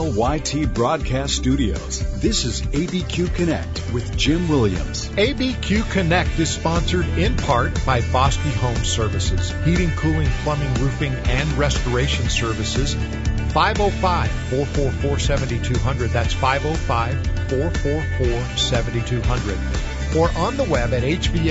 KLYT Broadcast Studios. This is ABQ Connect with Jim Williams. ABQ Connect is sponsored in part by Bosque Home Services, heating, cooling, plumbing, roofing, and restoration services. 505-444-7200. That's 505-444-7200. Or on the web at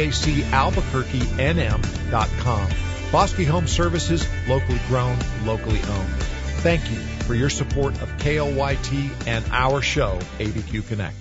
hvacalbuquerquenm.com. Bosque Home Services, locally grown, locally owned. Thank you for your support of KLYT and our show, ABQ Connect.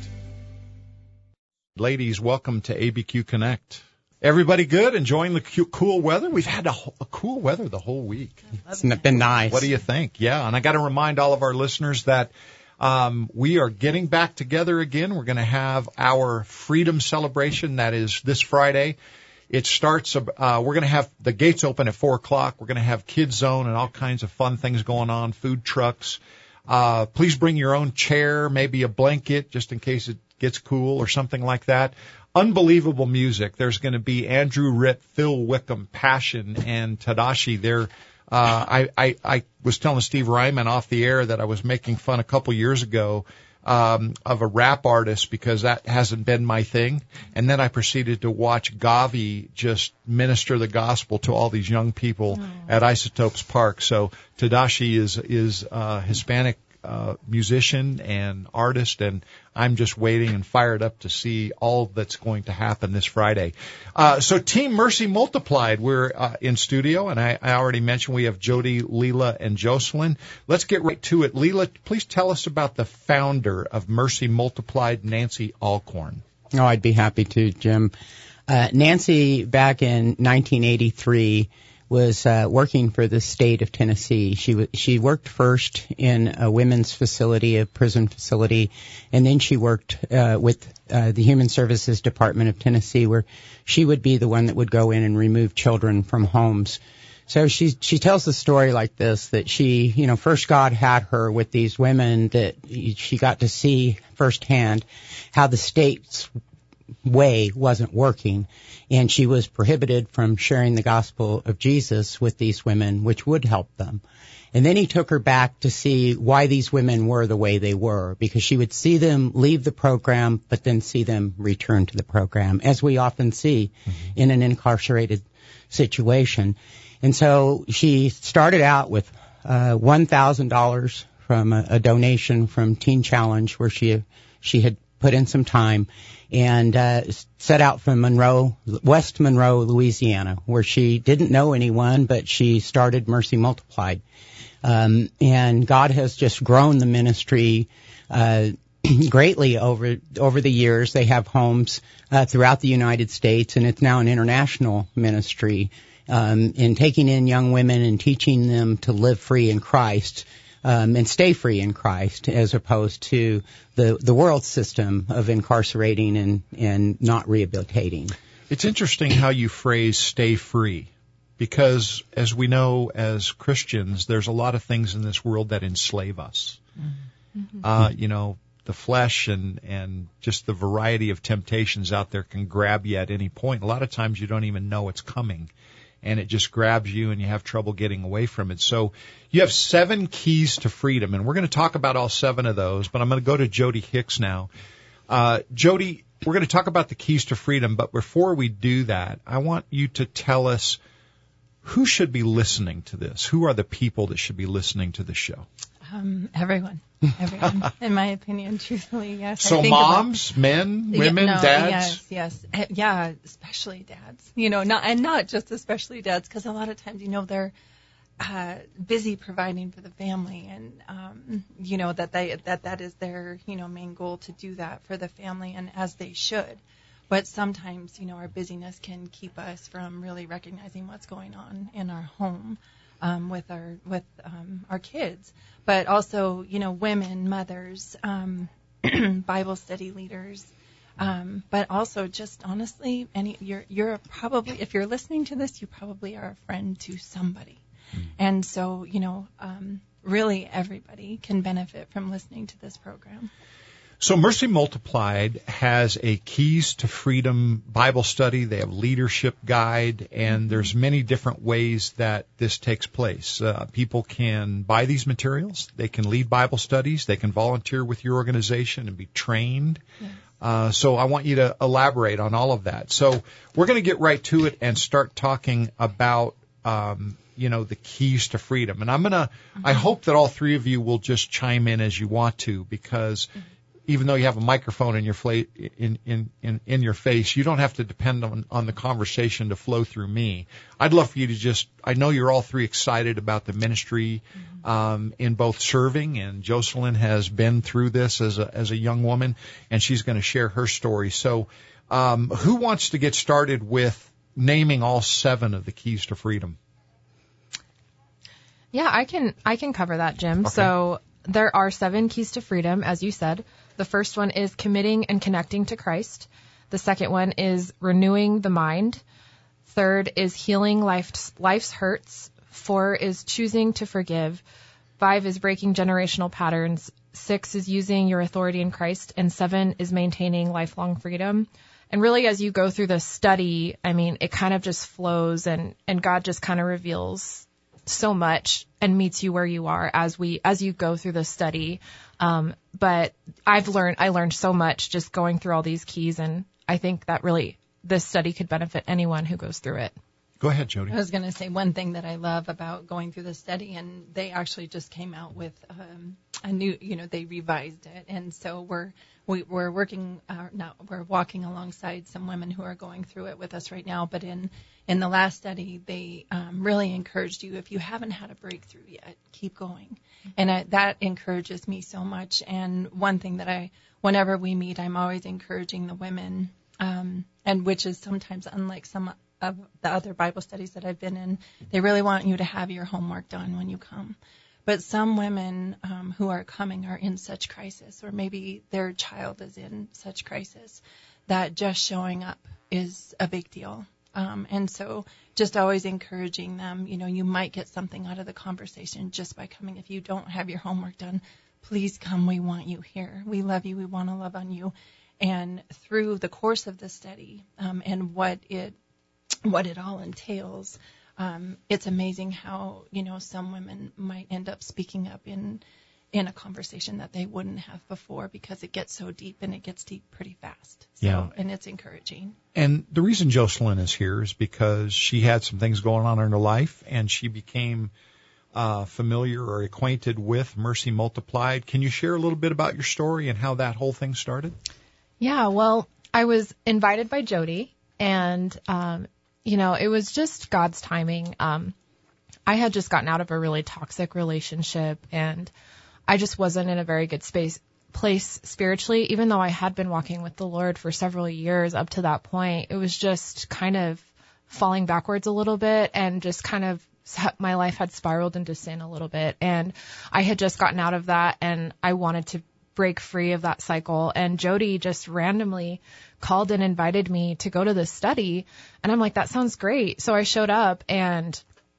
Ladies, welcome to ABQ Connect. Everybody good? Enjoying the cool weather? We've had a cool weather the whole week. It's been nice. What do you think? Yeah, and I got to remind all of our listeners that we are getting back together again. We're going to have our Freedom Celebration. That is this Friday. It starts, we're going to have the gates open at 4 o'clock. We're going to have Kids Zone and all kinds of fun things going on, food trucks. Please bring your own chair, maybe a blanket, just in case it gets cool or something like that. Unbelievable music. There's going to be Andrew Ritt, Phil Wickham, Passion, and Tadashi. I was telling Steve Ryman off the air that I was making fun a couple years ago of a rap artist because that hasn't been my thing. And then I proceeded to watch Gavi just minister the gospel to all these young people at Isotopes Park. So Tadashi is Hispanic musician and artist, and I'm just waiting and fired up to see all that's going to happen this Friday. So Team Mercy Multiplied, we're in studio, and I already mentioned we have Jody, Leela, and Jocelyn. Let's get right to it. Leela, please tell us about the founder of Mercy Multiplied, Nancy Alcorn. Oh, I'd be happy to, Jim. Nancy, back in 1983, was working for the state of Tennessee. She worked first in a women's facility, a prison facility, and then she worked with the Human Services Department of Tennessee, where she would be the one that would go in and remove children from homes. So she tells the story like this, that she, first God had her with these women that she got to see firsthand how the state's way wasn't working, and she was prohibited from sharing the gospel of Jesus with these women, which would help them. And then he took her back to see why these women were the way they were, because she would see them leave the program, but then see them return to the program, as we often see in an incarcerated situation. And so she started out with $1,000 from a donation from Teen Challenge, where she had put in some time, and set out from West Monroe, Louisiana, where she didn't know anyone, but she started Mercy Multiplied. And God has just grown the ministry greatly over the years. They have homes throughout the United States, and it's now an international ministry in taking in young women and teaching them to live free in Christ. And stay free in Christ, as opposed to the world system of incarcerating and not rehabilitating. It's interesting how you phrase stay free, because as we know as Christians, there's a lot of things in this world that enslave us. The flesh and just the variety of temptations out there can grab you at any point. A lot of times you don't even know it's coming, and it just grabs you and you have trouble getting away from it. So you have 7 keys to freedom, and we're going to talk about all 7 of those, but I'm going to go to Jody Hicks now. Jody, we're going to talk about the keys to freedom, but before we do that, I want you to tell us who should be listening to this. Who are the people that should be listening to the show? Everyone, in my opinion, truthfully, yes. So moms, men, women, dads? Yes, yeah, especially dads. Not just especially dads, because a lot of times, they're busy providing for the family, and that is their main goal, to do that for the family, and as they should. But sometimes, our busyness can keep us from really recognizing what's going on in our home. With our kids, but also, women, mothers, Bible study leaders, but also just honestly, you're probably, if you're listening to this, you probably are a friend to somebody. And so, really everybody can benefit from listening to this program. So Mercy Multiplied has a Keys to Freedom Bible study. They have leadership guide, and there's many different ways that this takes place. People can buy these materials. They can lead Bible studies. They can volunteer with your organization and be trained. Yes. So I want you to elaborate on all of that. So we're going to get right to it and start talking about the keys to freedom. And I hope that all three of you will just chime in as you want to, because even though you have a microphone in your face, you don't have to depend on the conversation to flow through me. I'd love for you to I know you're all three excited about the ministry, in both serving, and Jocelyn has been through this as a young woman, and she's going to share her story. So, who wants to get started with naming all 7 of the keys to freedom? Yeah, I can cover that, Jim. Okay. So there are 7 keys to freedom, as you said. The first one is committing and connecting to Christ. The second one is renewing the mind. Third is healing life's hurts. 4 is choosing to forgive. 5 is breaking generational patterns. 6 is using your authority in Christ. And 7 is maintaining lifelong freedom. And really, as you go through the study, I mean, it kind of just flows, and God just kind of reveals so much and meets you where you are as you go through the study. But I learned so much just going through all these keys, and I think that really this study could benefit anyone who goes through it. Go ahead, Jody. I was going to say one thing that I love about going through the study, and they actually just came out with a new, they revised it, and so we're working, we're walking alongside some women who are going through it with us right now. But in the last study, they really encouraged you, if you haven't had a breakthrough yet, keep going, and that encourages me so much. And one thing that whenever we meet, I'm always encouraging the women, and which is sometimes unlike some of the other Bible studies that I've been in, they really want you to have your homework done when you come. But some women who are coming are in such crisis, or maybe their child is in such crisis, that just showing up is a big deal. And so just always encouraging them, you might get something out of the conversation just by coming. If you don't have your homework done, please come. We want you here. We love you. We want to love on you. And through the course of the study and what it all entails, it's amazing how, some women might end up speaking up in a conversation that they wouldn't have before, because it gets so deep, and it gets deep pretty fast. So, yeah. And it's encouraging. And the reason Jocelyn is here is because she had some things going on in her life, and she became familiar or acquainted with Mercy Multiplied. Can you share a little bit about your story and how that whole thing started? Yeah, well, I was invited by Jody, and it was just God's timing. I had just gotten out of a really toxic relationship, and I just wasn't in a very good place spiritually, even though I had been walking with the Lord for several years up to that point. It was just kind of falling backwards a little bit, and just kind of my life had spiraled into sin a little bit. And I had just gotten out of that, and I wanted to break free of that cycle. And Jody just randomly called and invited me to go to this study. And I'm like, that sounds great. So I showed up, and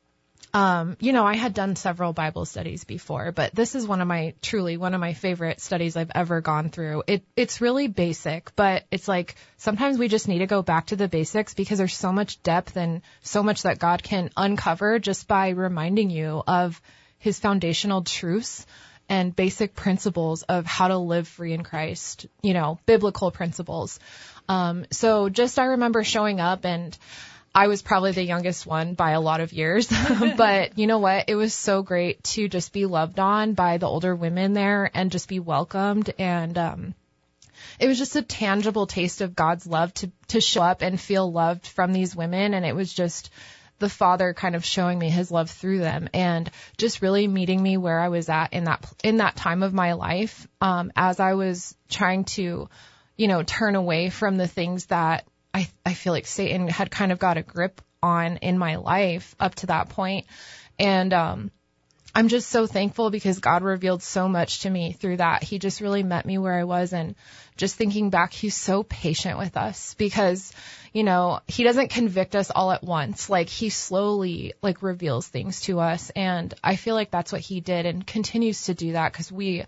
I had done several Bible studies before, but this is one of my favorite studies I've ever gone through. It's really basic, but it's like sometimes we just need to go back to the basics, because there's so much depth and so much that God can uncover just by reminding you of his foundational truths and basic principles of how to live free in Christ, biblical principles. So just I remember showing up, and I was probably the youngest one by a lot of years, but you know what? It was so great to just be loved on by the older women there and just be welcomed. And it was just a tangible taste of God's love to show up and feel loved from these women. And it was just the Father kind of showing me his love through them, and just really meeting me where I was at in that time of my life, as I was trying to, turn away from the things that I feel like Satan had kind of got a grip on in my life up to that point. And I'm just so thankful, because God revealed so much to me through that. He just really met me where I was. And just thinking back, he's so patient with us, because, he doesn't convict us all at once. Like, he slowly reveals things to us. And I feel like that's what he did and continues to do that, because we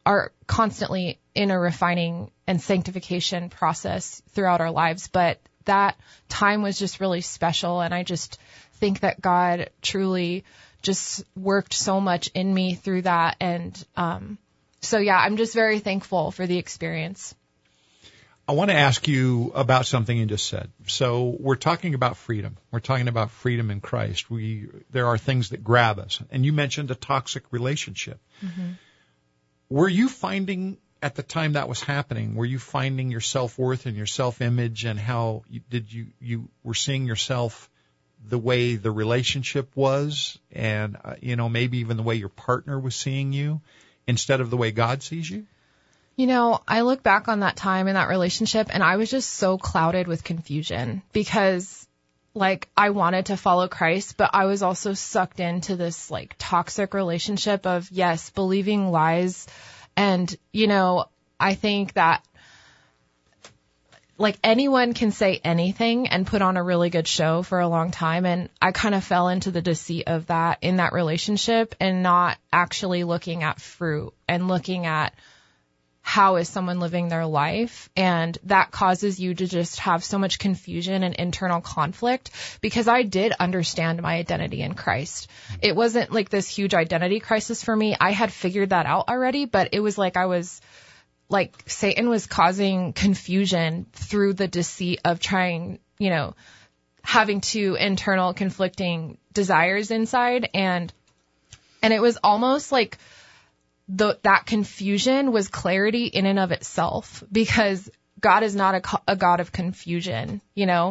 are constantly in a refining and sanctification process throughout our lives. But that time was just really special. And I just think that God truly just worked so much in me through that. And so, yeah, I'm just very thankful for the experience. I want to ask you about something you just said. So we're talking about freedom. We're talking about freedom in Christ. There are things that grab us. And you mentioned a toxic relationship. Mm-hmm. Were you finding at the time that was happening, were you finding your self-worth and your self-image and how you were seeing yourself the way the relationship was and, maybe even the way your partner was seeing you instead of the way God sees you? I look back on that time in that relationship and I was just so clouded with confusion because I wanted to follow Christ, but I was also sucked into this toxic relationship of, yes, believing lies. And, I think that anyone can say anything and put on a really good show for a long time. And I kind of fell into the deceit of that in that relationship and not actually looking at fruit and looking at how is someone living their life. And that causes you to just have so much confusion and internal conflict because I did understand my identity in Christ. It wasn't this huge identity crisis for me. I had figured that out already, but it was Satan was causing confusion through the deceit of trying, having two internal conflicting desires inside. And it was almost that confusion was clarity in and of itself because God is not a God of confusion.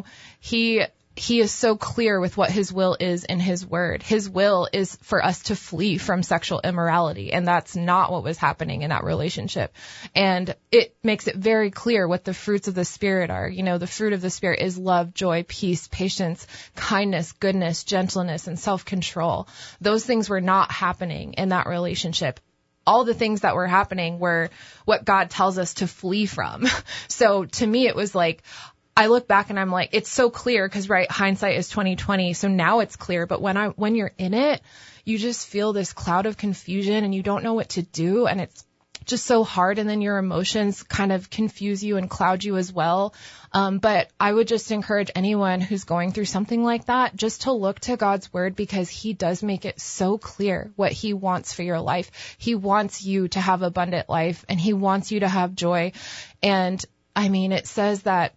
He is so clear with what his will is in his word. His will is for us to flee from sexual immorality. And that's not what was happening in that relationship. And it makes it very clear what the fruits of the Spirit are. The fruit of the Spirit is love, joy, peace, patience, kindness, goodness, gentleness, and self-control. Those things were not happening in that relationship. All the things that were happening were what God tells us to flee from. So to me, it was I look back and I'm it's so clear because, right, hindsight is 20/20. So now it's clear. But when you're in it, you just feel this cloud of confusion and you don't know what to do. And it's just so hard. And then your emotions kind of confuse you and cloud you as well. But I would just encourage anyone who's going through something like that just to look to God's word because he does make it so clear what he wants for your life. He wants you to have abundant life and he wants you to have joy. And it says that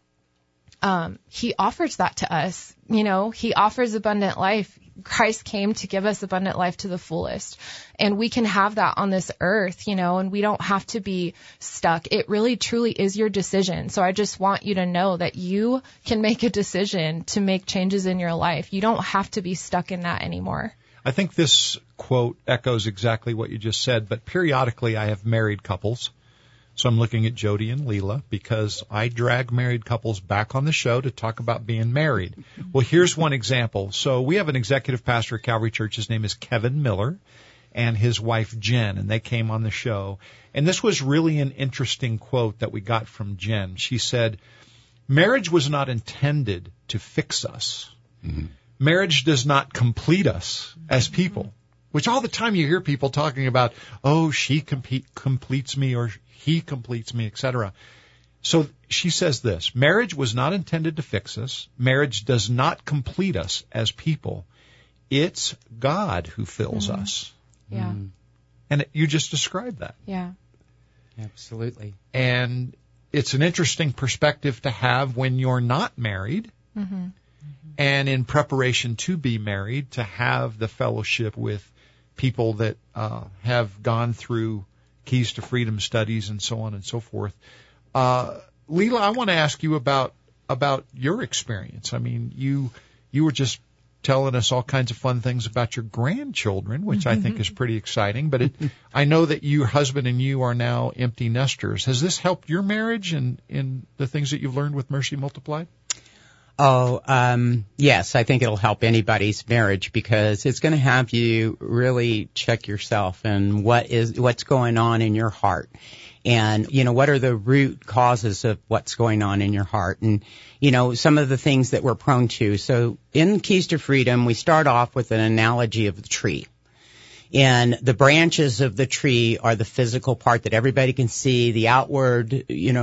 he offers that to us. He offers abundant life. Christ came to give us abundant life to the fullest. And we can have that on this earth, and we don't have to be stuck. It really, truly is your decision. So I just want you to know that you can make a decision to make changes in your life. You don't have to be stuck in that anymore. I think this quote echoes exactly what you just said, but periodically I have married couples. So I'm looking at Jody and Leela because I drag married couples back on the show to talk about being married. Well, here's one example. So we have an executive pastor at Calvary Church. His name is Kevin Miller and his wife Jen, and they came on the show. And this was really an interesting quote that we got from Jen. She said, "Marriage was not intended to fix us. Mm-hmm. Marriage does not complete us as people." Which all the time you hear people talking about, oh, she completes me or he completes me, etc. So she says this, marriage was not intended to fix us. Marriage does not complete us as people. It's God who fills us. Yeah. And you just described that. Yeah. Absolutely. And it's an interesting perspective to have when you're not married. Mm-hmm. And in preparation to be married, to have the fellowship with people that have gone through Keys to Freedom studies and so on and so forth. Leela, I want to ask you about your experience. You were just telling us all kinds of fun things about your grandchildren, which I think is pretty exciting. But I know that your husband and you are now empty nesters. Has this helped your marriage and in the things that you've learned with Mercy Multiplied? Yes, I think it'll help anybody's marriage because it's going to have you really check yourself and what's going on in your heart. And, what are the root causes of what's going on in your heart? And, some of the things that we're prone to. So in Keys to Freedom, we start off with an analogy of the tree. And the branches of the tree are the physical part that everybody can see, the outward,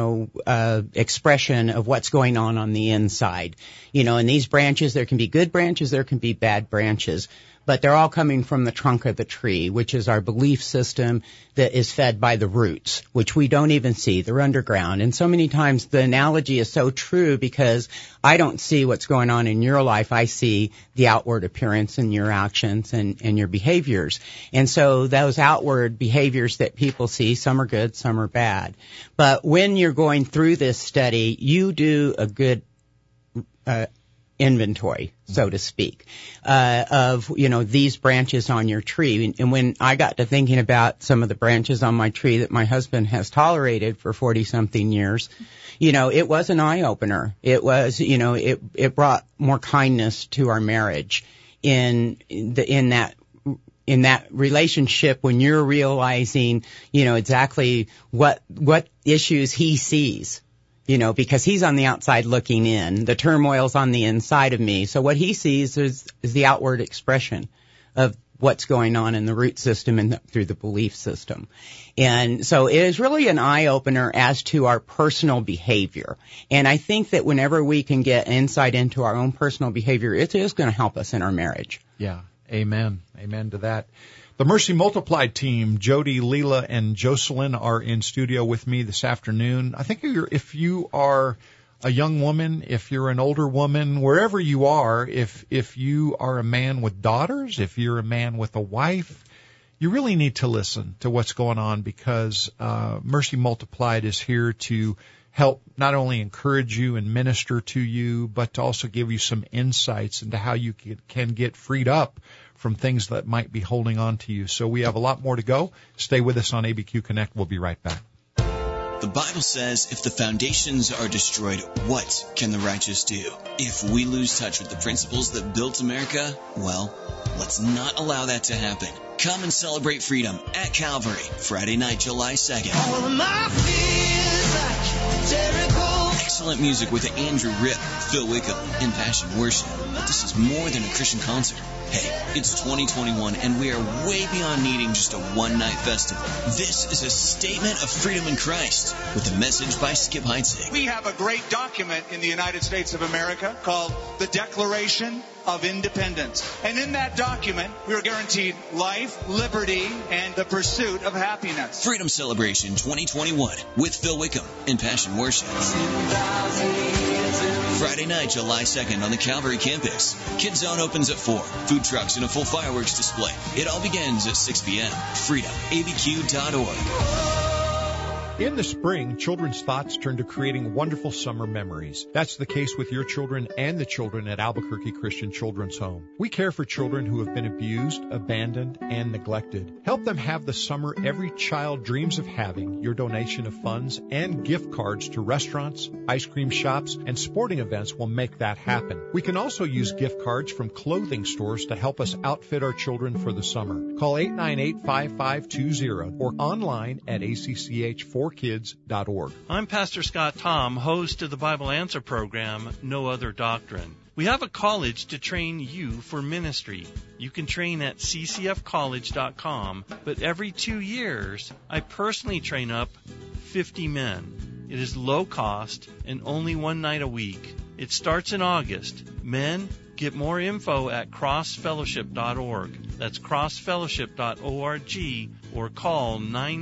expression of what's going on the inside. And these branches, there can be good branches, there can be bad branches. But they're all coming from the trunk of the tree, which is our belief system that is fed by the roots, which we don't even see. They're underground. And so many times the analogy is so true because I don't see what's going on in your life. I see the outward appearance and your actions and your behaviors. And so those outward behaviors that people see, some are good, some are bad. But when you're going through this study, you do a good inventory, so to speak, of, these branches on your tree. And when I got to thinking about some of the branches on my tree that my husband has tolerated for 40-something years, it was an eye-opener. It was, it brought more kindness to our marriage in that relationship when you're realizing, exactly what issues he sees. Because he's on the outside looking in. The turmoil's on the inside of me. So what he sees is the outward expression of what's going on in the root system and through the belief system. And so it is really an eye-opener as to our personal behavior. And I think that whenever we can get insight into our own personal behavior, it is going to help us in our marriage. Yeah. Amen. Amen to that. The Mercy Multiplied team, Jody, Leela, and Jocelyn, are in studio with me this afternoon. I think if you are a young woman, if you're an older woman, wherever you are, if you are a man with daughters, if you're a man with a wife, you really need to listen to what's going on because Mercy Multiplied is here to help not only encourage you and minister to you, but to also give you some insights into how you can get freed up from things that might be holding on to you. So we have a lot more to go. Stay with us on ABQ Connect. We'll be right back. The Bible says if the foundations are destroyed, what can the righteous do? If we lose touch with the principles that built America, well, let's not allow that to happen. Come and celebrate freedom at Calvary, Friday night, July 2nd. All of my fears like Jericho. Excellent music with Andrew Ripp, Phil Wickham, and Passion Worship. But this is more than a Christian concert. Hey, it's 2021, and we are way beyond needing just a one-night festival. This is a statement of freedom in Christ with a message by Skip Heitzig. We have a great document in the United States of America called the Declaration of Independence. And in that document, we are guaranteed life, liberty, and the pursuit of happiness. Freedom Celebration 2021 with Phil Wickham and Passion Worship. Friday night, July 2nd on the Calvary campus. Kids Zone opens at 4. Food trucks and a full fireworks display. It all begins at 6 p.m. freedomabq.org. In the spring, children's thoughts turn to creating wonderful summer memories. That's the case with your children and the children at Albuquerque Christian Children's Home. We care for children who have been abused, abandoned, and neglected. Help them have the summer every child dreams of having. Your donation of funds and gift cards to restaurants, ice cream shops, and sporting events will make that happen. We can also use gift cards from clothing stores to help us outfit our children for the summer. Call 898-5520 or online at ACCH4kids.org. I'm Pastor Scott Tom, host of the Bible Answer program, No Other Doctrine. We have a college to train you for ministry. You can train at ccfcollege.com, but every 2 years, I personally train up 50 men. It is low cost and only one night a week. It starts in August. Men, get more info at crossfellowship.org. That's crossfellowship.org or call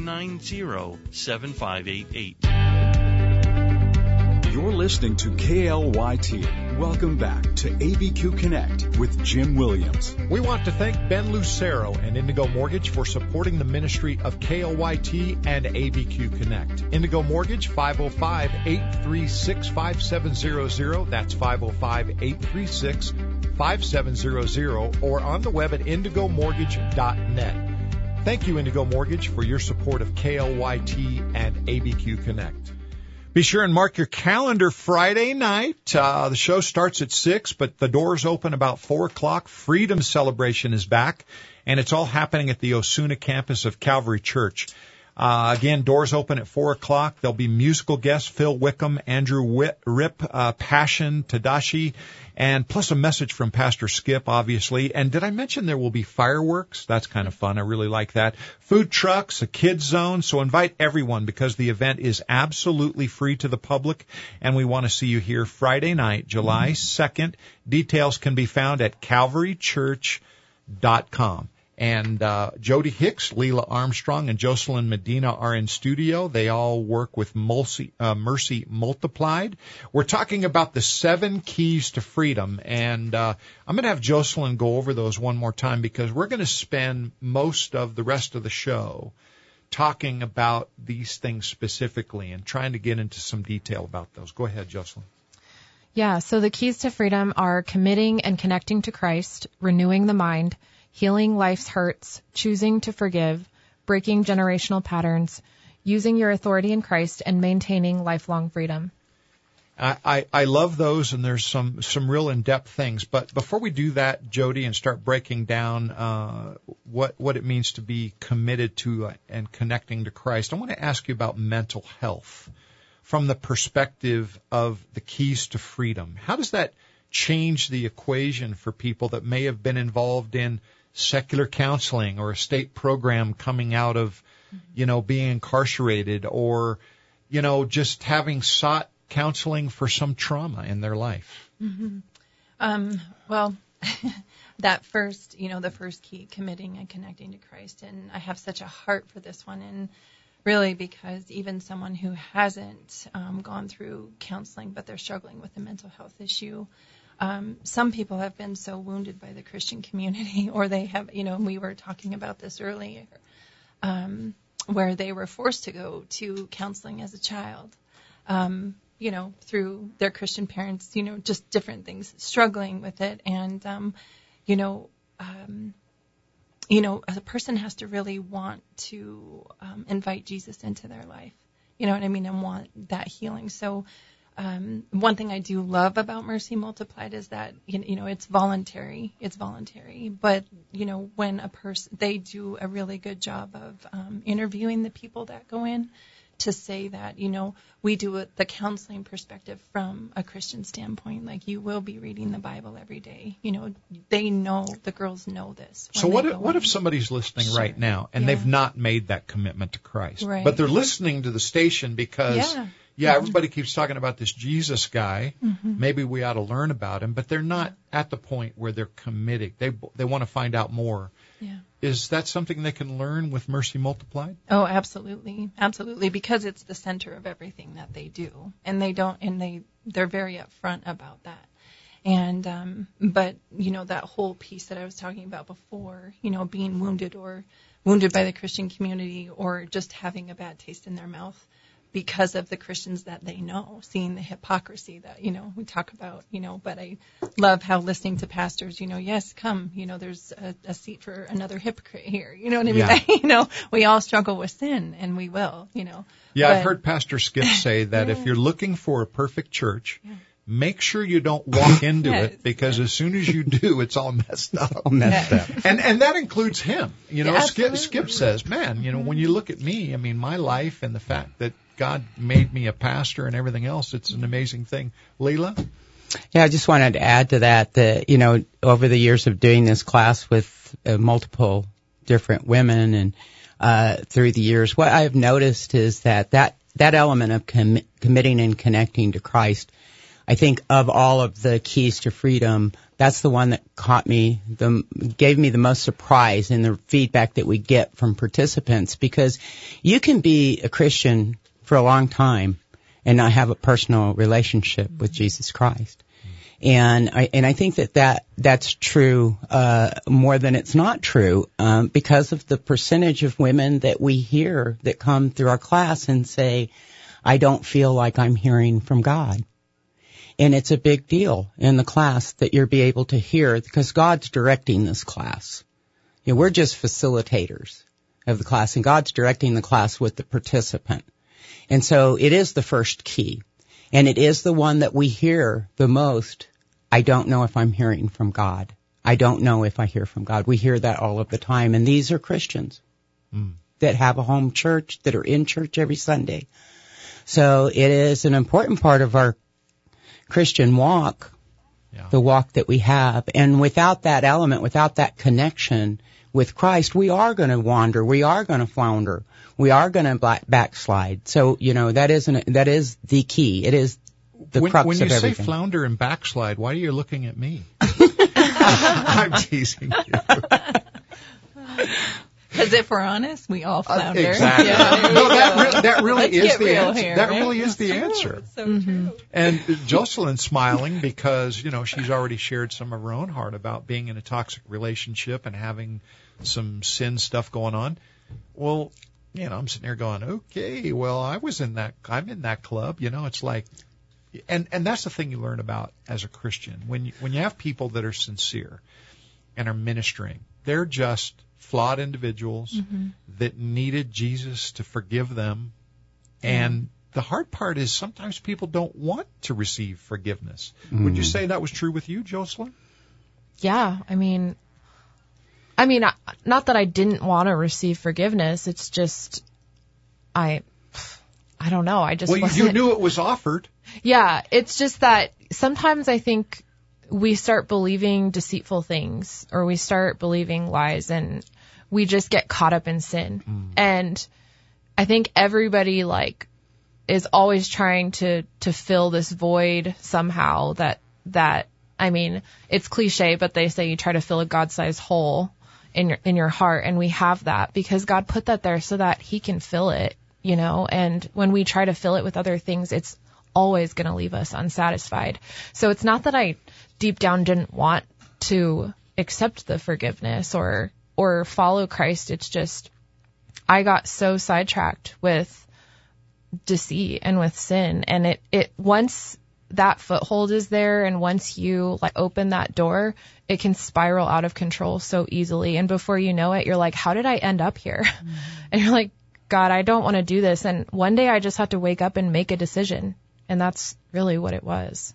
990-7588. You're listening to KLYT. Welcome back to ABQ Connect with Jim Williams. We want to thank Ben Lucero and Indigo Mortgage for supporting the ministry of KLYT and ABQ Connect. Indigo Mortgage, 505-836-5700. That's 505-836-5700 or on the web at indigomortgage.net. Thank you, Indigo Mortgage, for your support of KLYT and ABQ Connect. Be sure and mark your calendar Friday night. The show starts at 6, but the doors open about 4 o'clock. Freedom Celebration is back, and it's all happening at the Osuna campus of Calvary Church. Again, doors open at 4 o'clock. There'll be musical guests, Phil Wickham, Andrew Rip, Passion, Tadashi, and plus a message from Pastor Skip, obviously. And did I mention there will be fireworks? That's kind of fun. I really like that. Food trucks, a kids zone. So invite everyone because the event is absolutely free to the public. And we want to see you here Friday night, July 2nd. Details can be found at calvarychurch.com. And Jody Hicks, Leela Armstrong, and Jocelyn Medina are in studio. They all work with Mercy Multiplied. We're talking about the 7 keys to freedom, and I'm going to have Jocelyn go over those one more time because we're going to spend most of the rest of the show talking about these things specifically and trying to get into some detail about those. Go ahead, Jocelyn. Yeah, so the keys to freedom are committing and connecting to Christ, renewing the mind, healing life's hurts, choosing to forgive, breaking generational patterns, using your authority in Christ, and maintaining lifelong freedom. I love those, and there's some real in-depth things. But before we do that, Jody, and start breaking down what it means to be committed to and connecting to Christ, I want to ask you about mental health from the perspective of the keys to freedom. How does that change the equation for people that may have been involved in secular counseling or a state program coming out of, being incarcerated or, just having sought counseling for some trauma in their life? Mm-hmm. Well, that first, the first key, committing and connecting to Christ. And I have such a heart for this one. And really because even someone who hasn't gone through counseling, but they're struggling with a mental health issue, some people have been so wounded by the Christian community, or they have, we were talking about this earlier, where they were forced to go to counseling as a child, through their Christian parents, just different things, struggling with it. And, a person has to really want to invite Jesus into their life, you know what I mean, and want that healing. So one thing I do love about Mercy Multiplied is that, it's voluntary. It's voluntary. But, when a person, they do a really good job of interviewing the people that go in to say that, we do the counseling perspective from a Christian standpoint. Like, you will be reading the Bible every day. They know, the girls know this. So what if somebody's listening right now and they've not made that commitment to Christ, right, but they're listening to the station because everybody keeps talking about this Jesus guy. Mm-hmm. Maybe we ought to learn about him, but they're not at the point where they're committed. They want to find out more. Yeah. Is that something they can learn with Mercy Multiplied? Oh, absolutely. Absolutely. Because it's the center of everything that they do. And they're very upfront about that. And, but, that whole piece that I was talking about before, being wounded by the Christian community, or just having a bad taste in their mouth because of the Christians that they know, seeing the hypocrisy that, we talk about, but I love how listening to pastors, yes, come, there's a seat for another hypocrite here. You know what I mean? Yeah. We all struggle with sin, and we will, Yeah, but I've heard Pastor Skip say that if you're looking for a perfect church, make sure you don't walk into it, because as soon as you do, it's all messed up. And that includes him. Skip says, man, when you look at me, my life and the fact that God made me a pastor and everything else, it's an amazing thing. Leela? Yeah, I just wanted to add to that, over the years of doing this class with multiple different women and through the years, what I've noticed is that element of committing and connecting to Christ, I think of all of the keys to freedom, that's the one that gave me the most surprise in the feedback that we get from participants, because you can be a Christian for a long time and not have a personal relationship with Jesus Christ. And I think that's true more than it's not true, because of the percentage of women that we hear that come through our class and say, I don't feel like I'm hearing from God. And it's a big deal in the class that you'll be able to hear, because God's directing this class. We're just facilitators of the class, and God's directing the class with the participant. And so it is the first key, and it is the one that we hear the most. I don't know if I'm hearing from God. I don't know if I hear from God. We hear that all of the time, and these are Christians. that have a home church, that are in church every Sunday. So it is an important part of our Christian walk, the walk that we have. And without that element, without that connection with Christ, we are going to wander. We are going to flounder. We are going to backslide. So, that is the key. It is the crux of everything. When you say flounder and backslide, why are you looking at me? I'm teasing you. Because if we're honest, we all flounder. Exactly. Yeah, no, that really is the answer. Here, that right? really is the answer. So true. And Jocelyn's smiling because, she's already shared some of her own heart about being in a toxic relationship and having some sin stuff going on. Well, I'm sitting there going, okay, well, I'm in that club. It's like, and that's the thing you learn about as a Christian. When you have people that are sincere and are ministering, they're just flawed individuals that needed Jesus to forgive them. And the hard part is sometimes people don't want to receive forgiveness. Would you say that was true with you, Jocelyn? Yeah, I mean, not that I didn't want to receive forgiveness. It's just, I don't know. I just wasn't. You knew it was offered. Yeah, it's just that sometimes I think we start believing deceitful things, or we start believing lies, and we just get caught up in sin. And I think everybody is always trying to fill this void somehow that it's cliche, but they say you try to fill a God-sized hole in your heart, and we have that because God put that there so that he can fill it, and when we try to fill it with other things, it's always going to leave us unsatisfied. So it's not that I deep down didn't want to accept the forgiveness or follow Christ. It's just I got so sidetracked with deceit and with sin, and it once that foothold is there, and once you open that door, it can spiral out of control so easily. And before you know it, you're like, how did I end up here? And you're like, God, I don't want to do this. And one day I just had to wake up and make a decision. And that's really what it was.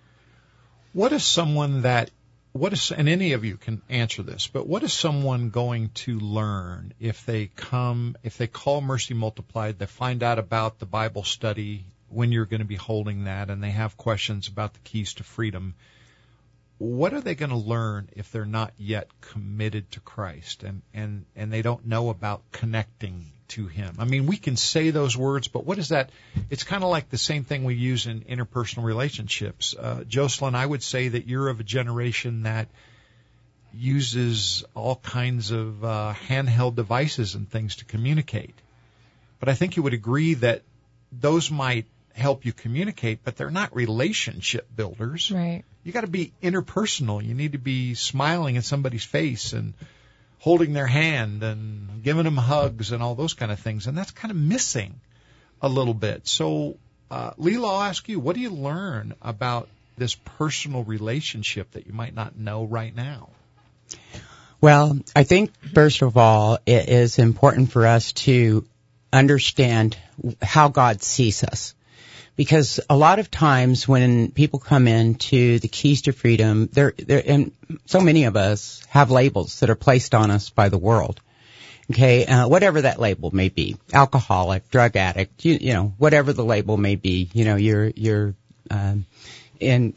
And any of you can answer this, but what is someone going to learn if they call Mercy Multiplied, they find out about the Bible study when you're going to be holding that, and they have questions about the keys to freedom? What are they going to learn if they're not yet committed to Christ and they don't know about connecting to him? I mean, we can say those words, but what is that? It's kind of like the same thing we use in interpersonal relationships. Jocelyn, I would say that you're of a generation that uses all kinds of handheld devices and things to communicate. But I think you would agree that those might help you communicate, but they're not relationship builders. Right. You got to be interpersonal. You need to be smiling in somebody's face and holding their hand and giving them hugs and all those kind of things. And that's kind of missing a little bit. So, Leela, I'll ask you, what do you learn about this personal relationship that you might not know right now? Well, I think, first of all, it is important for us to understand how God sees us. Because a lot of times when people come into the Keys to Freedom, and so many of us have labels that are placed on us by the world. Okay, whatever that label may be, alcoholic, drug addict, whatever the label may be, you're in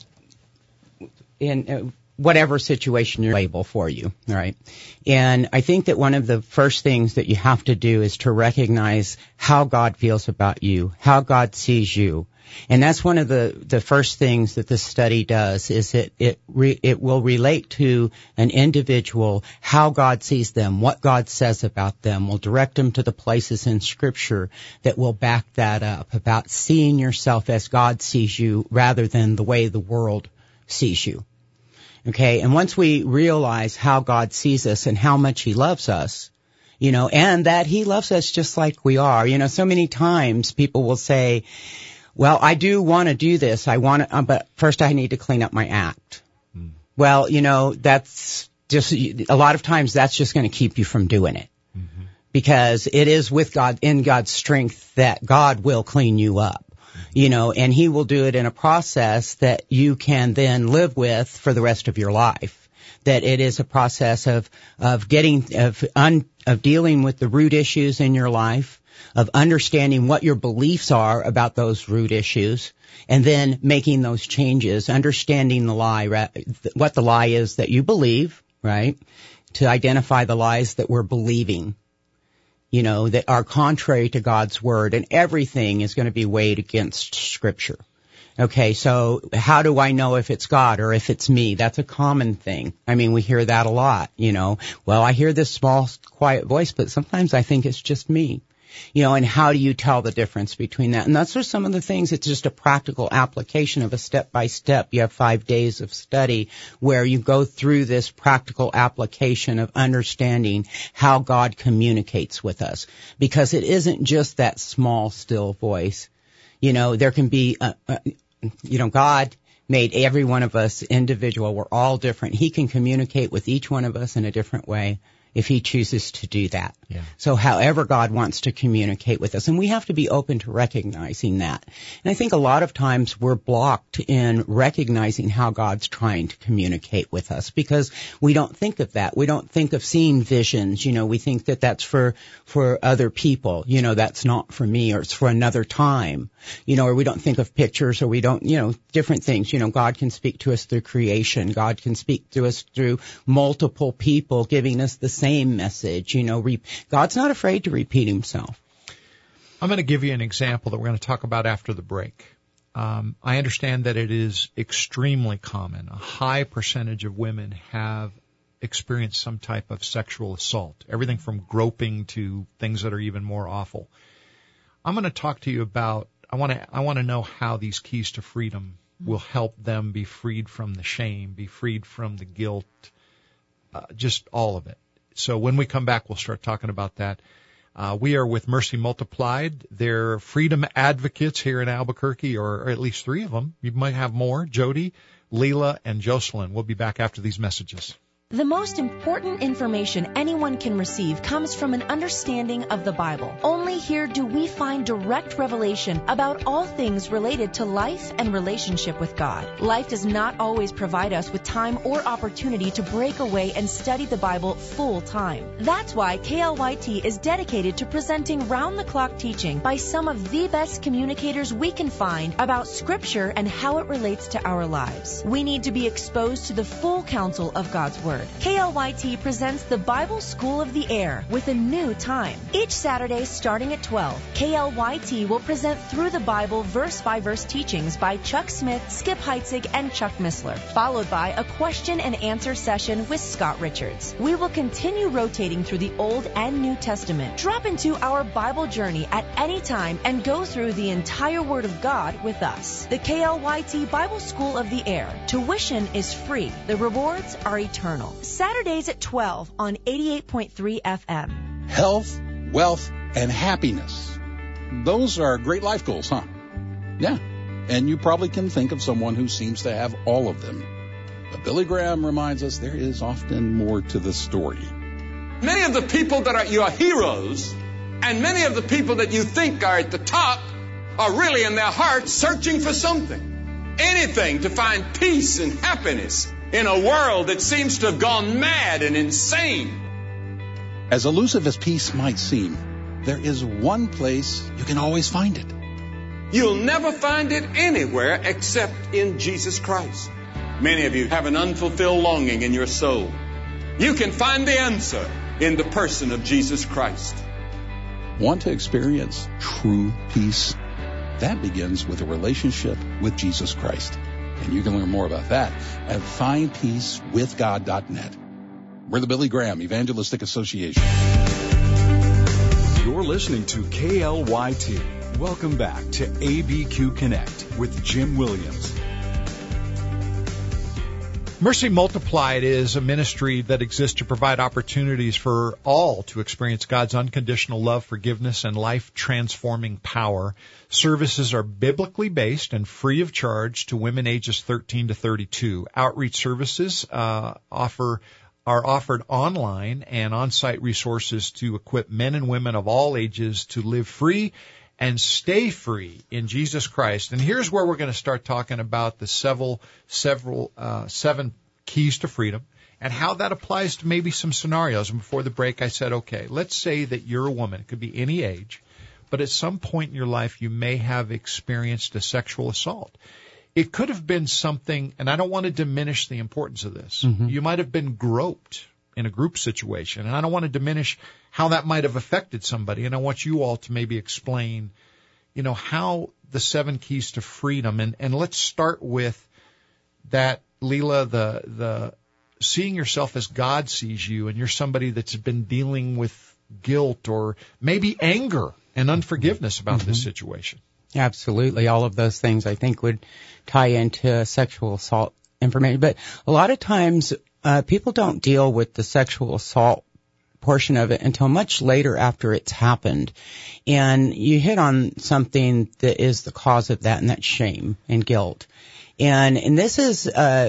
whatever situation you're label for you, right? And I think that one of the first things that you have to do is to recognize how God feels about you, how God sees you. And that's one of the first things that this study does, is it will relate to an individual, how God sees them, what God says about them, will direct them to the places in Scripture that will back that up, about seeing yourself as God sees you rather than the way the world sees you. Okay, and once we realize how God sees us and how much He loves us, and that He loves us just like we are. So many times people will say, well, I do want to do this. But first I need to clean up my act. Well, that's just, a lot of times that's just going to keep you from doing it. Because it is with God, in God's strength, that God will clean you up. And He will do it in a process that you can then live with for the rest of your life. that it is a process of dealing with the root issues in your life, of understanding what your beliefs are about those root issues, and then making those changes, understanding the lie, what the lie is that you believe, right? To identify the lies that we're believing, that are contrary to God's word, and everything is going to be weighed against Scripture. Okay, so how do I know if it's God or if it's me? That's a common thing. I mean, we hear that a lot, Well, I hear this small, quiet voice, but sometimes I think it's just me. And how do you tell the difference between that? And that's just some of the things. It's just a practical application of a step-by-step. You have 5 days of study where you go through this practical application of understanding how God communicates with us. Because it isn't just that small, still voice. There can be, God made every one of us individual. We're all different. He can communicate with each one of us in a different way if he chooses to do that. Yeah. So however God wants to communicate with us, and we have to be open to recognizing that. And I think a lot of times we're blocked in recognizing how God's trying to communicate with us because we don't think of that. We don't think of seeing visions. We think that that's for other people. That's not for me, or it's for another time. Or we don't think of pictures, or we don't, different things. God can speak to us through creation. God can speak to us through multiple people giving us the same message. God's not afraid to repeat himself. I'm going to give you an example that we're going to talk about after the break. I understand that it is extremely common. A high percentage of women have experienced some type of sexual assault, everything from groping to things that are even more awful. I'm going to talk to you about, I want to know how these keys to freedom will help them be freed from the shame, be freed from the guilt, just all of it. So when we come back, we'll start talking about that. We are with Mercy Multiplied. They're freedom advocates here in Albuquerque, or at least 3 of them. You might have more. Jody, Leela, and Jocelyn. We'll be back after these messages. The most important information anyone can receive comes from an understanding of the Bible. Only here do we find direct revelation about all things related to life and relationship with God. Life does not always provide us with time or opportunity to break away and study the Bible full time. That's why KLYT is dedicated to presenting round-the-clock teaching by some of the best communicators we can find about Scripture and how it relates to our lives. We need to be exposed to the full counsel of God's Word. KLYT presents the Bible School of the Air with a new time. Each Saturday starting at 12, KLYT will present Through the Bible verse-by-verse teachings by Chuck Smith, Skip Heitzig, and Chuck Missler, followed by a question and answer session with Scott Richards. We will continue rotating through the Old and New Testament. Drop into our Bible journey at any time and go through the entire Word of God with us. The KLYT Bible School of the Air. Tuition is free. The rewards are eternal. Saturdays at 12 on 88.3 FM. Health, wealth, and happiness. Those are great life goals, huh? Yeah. And you probably can think of someone who seems to have all of them. But Billy Graham reminds us there is often more to the story. Many of the people that are your heroes and many of the people that you think are at the top are really in their hearts searching for something. Anything to find peace and happiness in a world that seems to have gone mad and insane. As elusive as peace might seem, there is one place you can always find it. You'll never find it anywhere except in Jesus Christ. Many of you have an unfulfilled longing in your soul. You can find the answer in the person of Jesus Christ. Want to experience true peace? That begins with a relationship with Jesus Christ. And you can learn more about that at findpeacewithgod.net. We're the Billy Graham Evangelistic Association. You're listening to KLYT. Welcome back to ABQ Connect with Jim Williams. Mercy Multiplied is a ministry that exists to provide opportunities for all to experience God's unconditional love, forgiveness, and life-transforming power. Services are biblically based and free of charge to women ages 13 to 32. Outreach services are offered online and on-site resources to equip men and women of all ages to live free and stay free in Jesus Christ. And here's where we're going to start talking about the seven keys to freedom. and how that applies to maybe some scenarios. And before the break, I said, okay, let's say that you're a woman. It could be any age, but at some point in your life, you may have experienced a sexual assault. It could have been something, and I don't want to diminish the importance of this. Mm-hmm. You might have been groped in a group situation, and I don't want to diminish how that might have affected somebody. And I want you all to maybe explain, how the 7 keys to freedom. And let's start with that, Leela, the seeing yourself as God sees you, and you're somebody that's been dealing with guilt or maybe anger and unforgiveness about this situation. Absolutely. All of those things I think would tie into sexual assault information. But a lot of times people don't deal with the sexual assault portion of it until much later after it's happened. And you hit on something that is the cause of that, and that's shame and guilt. And this is,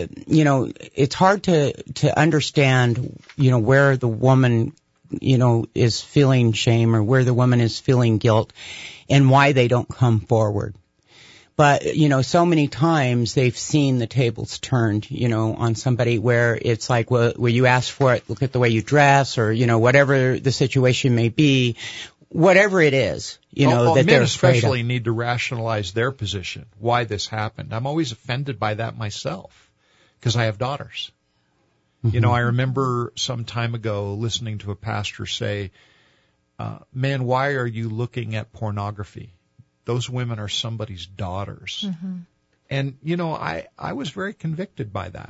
it's hard to understand, where the woman, is feeling shame or where the woman is feeling guilt and why they don't come forward. But, so many times they've seen the tables turned, on somebody where it's like, well, you asked for it, look at the way you dress, or, whatever the situation may be, whatever it is, that they're especially need to rationalize their position, why this happened. I'm always offended by that myself because I have daughters. Mm-hmm. I remember some time ago listening to a pastor say, man, why are you looking at pornography? Those women are somebody's daughters. Mm-hmm. And, I was very convicted by that.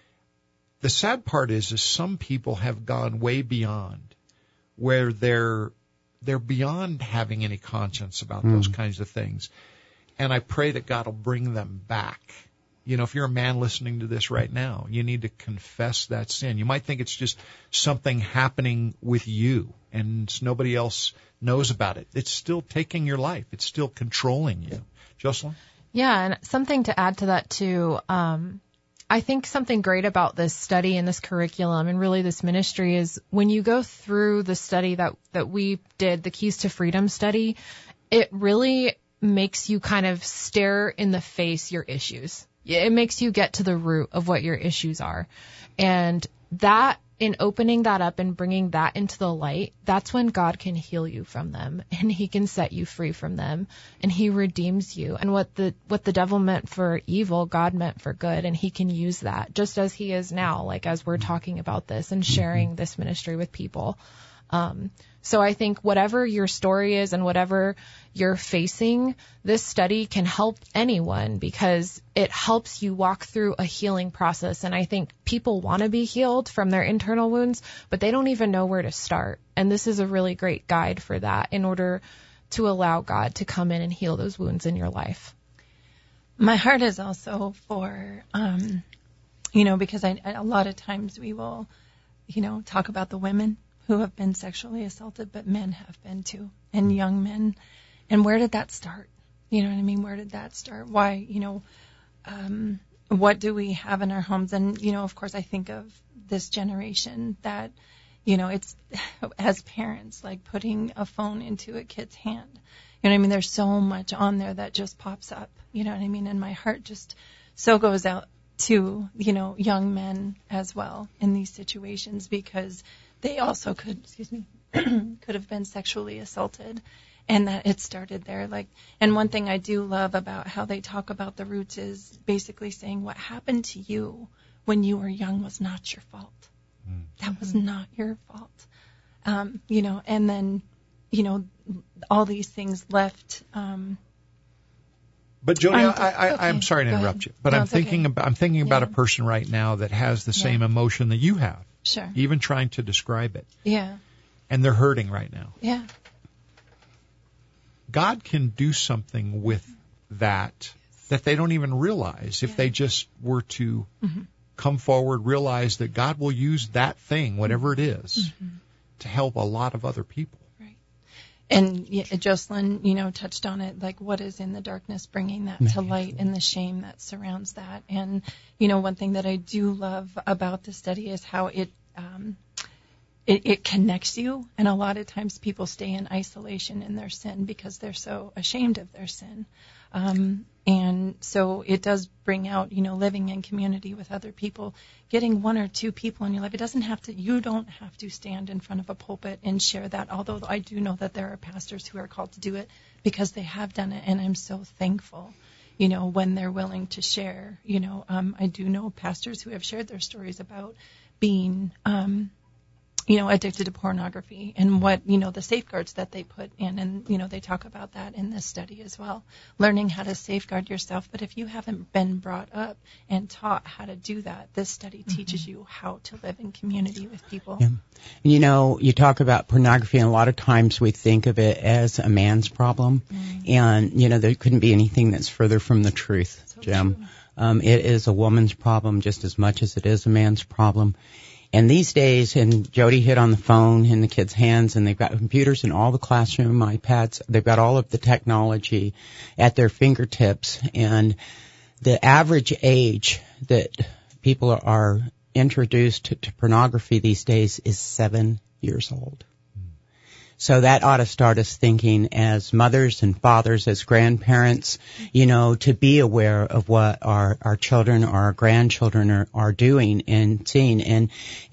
The sad part is some people have gone way beyond where they're beyond having any conscience about those kinds of things. And I pray that God will bring them back. If you're a man listening to this right now, you need to confess that sin. You might think it's just something happening with you and nobody else knows about it. It's still taking your life. It's still controlling you. Jocelyn? Yeah, and something to add to that too. I think something great about this study and this curriculum and really this ministry is when you go through the study that we did, the Keys to Freedom study, it really makes you kind of stare in the face your issues. It makes you get to the root of what your issues are. And that, in opening that up and bringing that into the light, that's when God can heal you from them and he can set you free from them and he redeems you. And what the devil meant for evil, God meant for good, and he can use that just as he is now, like as we're talking about this and sharing this ministry with people. So I think whatever your story is and whatever you're facing, this study can help anyone because it helps you walk through a healing process. And I think people want to be healed from their internal wounds, but they don't even know where to start. And this is a really great guide for that in order to allow God to come in and heal those wounds in your life. My heart is also for, because a lot of times we will, talk about the women who have been sexually assaulted, but men have been too, and young men. And where did that start? You know what I mean? Where did that start? Why, what do we have in our homes? And, of course, I think of this generation that, it's as parents, like putting a phone into a kid's hand. You know what I mean? There's so much on there that just pops up. You know what I mean? And my heart just so goes out to, young men as well in these situations because they also could have been sexually assaulted, and that it started there. And one thing I do love about how they talk about the roots is basically saying what happened to you when you were young was not your fault. That was not your fault. And then, all these things left. But Jody, I'm sorry to interrupt you, but I'm thinking about a person right now that has the same emotion that you have. Sure. Even trying to describe it. Yeah. And they're hurting right now. Yeah. God can do something with that they don't even realize if they just were to come forward, realize that God will use that thing, whatever it is, to help a lot of other people. Right. And Jocelyn, touched on it, like what is in the darkness, bringing that to light and the shame that surrounds that. And, one thing that I do love about the study is how it connects you. And a lot of times people stay in isolation in their sin because they're so ashamed of their sin. And so it does bring out, living in community with other people, getting one or two people in your life. You don't have to stand in front of a pulpit and share that, although I do know that there are pastors who are called to do it because they have done it, and I'm so thankful, when they're willing to share. I do know pastors who have shared their stories about being addicted to pornography and what, the safeguards that they put in. And, they talk about that in this study as well, learning how to safeguard yourself. But if you haven't been brought up and taught how to do that, this study teaches you how to live in community with people. Yeah. You talk about pornography, and a lot of times we think of it as a man's problem. And, there couldn't be anything that's further from the truth, so Jim. It is a woman's problem just as much as it is a man's problem. And these days, and Jody hit on the phone in the kids' hands, and they've got computers in all the classroom, iPads. They've got all of the technology at their fingertips. And the average age that people are introduced to pornography these days is 7 years old. So that ought to start us thinking as mothers and fathers, as grandparents, to be aware of what our children or our grandchildren are doing and seeing. And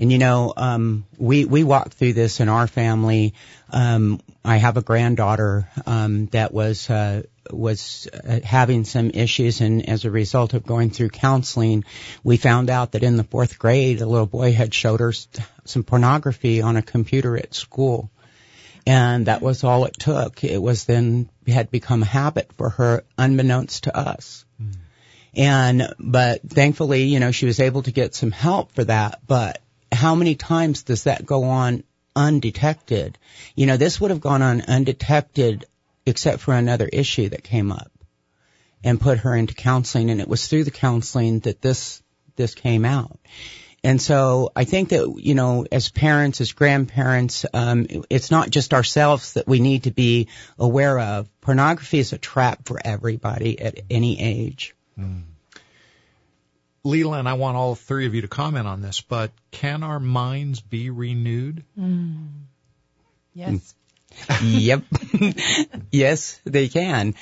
we walk through this in our family. I have a granddaughter that was having some issues, and as a result of going through counseling, we found out that in the 4th grade, a little boy had showed her some pornography on a computer at school. And that was all it took. It was then had become a habit for her, unbeknownst to us. But thankfully, she was able to get some help for that. But how many times does that go on undetected? This would have gone on undetected except for another issue that came up and put her into counseling. And it was through the counseling that this came out. And so I think that, as parents, as grandparents, it's not just ourselves that we need to be aware of. Pornography is a trap for everybody at any age. Leland, I want all three of you to comment on this, but can our minds be renewed? Yes. Yep. Yes, they can.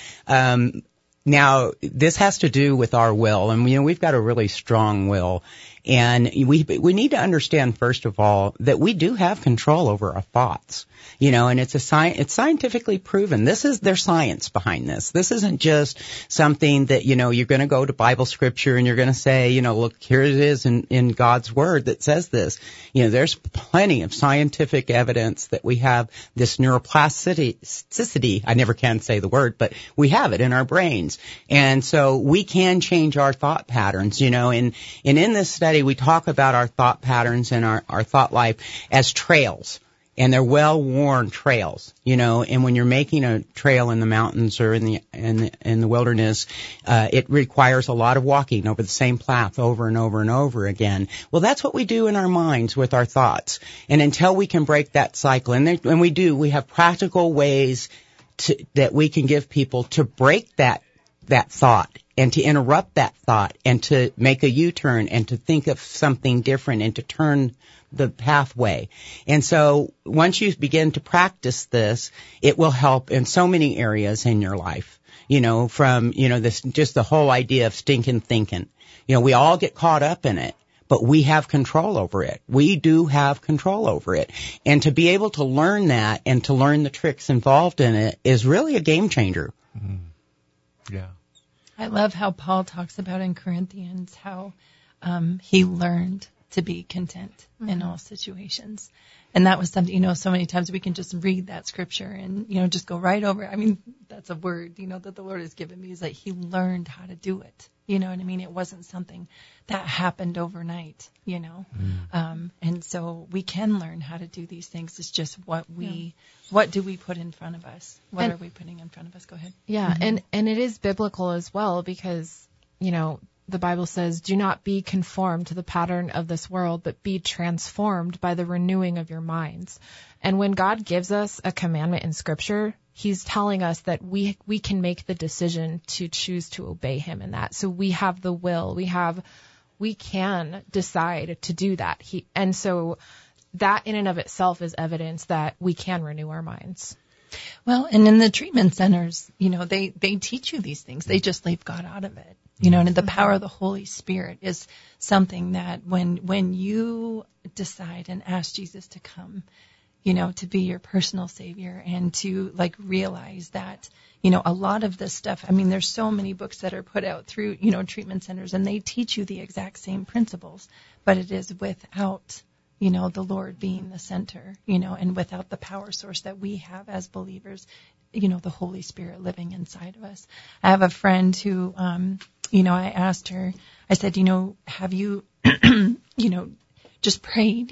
Now, this has to do with our will, and we've got a really strong will. And we need to understand, first of all, that we do have control over our thoughts, and it's scientifically proven. There's science behind this. This isn't just something that, you're going to go to Bible scripture and you're going to say, look, here it is in God's word that says this. There's plenty of scientific evidence that we have this neuroplasticity. I never can say the word, but we have it in our brains. And so we can change our thought patterns, and in this study, we talk about our thought patterns and our thought life as trails, and they're well-worn trails, and when you're making a trail in the mountains or in the wilderness, it requires a lot of walking over the same path over and over and over again. Well, that's what we do in our minds with our thoughts. And until we can break that cycle, and we have practical ways that we can give people to break that thought and to interrupt that thought and to make a U-turn and to think of something different and to turn the pathway. And so once you begin to practice this, it will help in so many areas in your life, from, this, just the whole idea of stinking thinking. We all get caught up in it, but we have control over it. We do have control over it. And to be able to learn that and to learn the tricks involved in it is really a game changer. Yeah. I love how Paul talks about in Corinthians how he learned to be content in all situations. And that was something, so many times we can just read that scripture and, just go right over it. I mean, that's a word, that the Lord has given me, is that he learned how to do it. You know what I mean? It wasn't something that happened overnight, and so we can learn how to do these things. It's just what do we put in front of us? What are we putting in front of us? Go ahead. Yeah. And it is biblical as well, because, the Bible says, do not be conformed to the pattern of this world, but be transformed by the renewing of your minds. And when God gives us a commandment in scripture, he's telling us that we can make the decision to choose to obey him in that. So we have the will, we can decide to do that. And so that in and of itself is evidence that we can renew our minds. Well, and in the treatment centers, they teach you these things. They just leave God out of it. And the power of the Holy Spirit is something that when you decide and ask Jesus to come, to be your personal Savior and to realize that, a lot of this stuff, there's so many books that are put out through, treatment centers, and they teach you the exact same principles, but it is without, the Lord being the center, and without the power source that we have as believers, the Holy Spirit living inside of us. I have a friend who, I asked her, I said, have you, just prayed,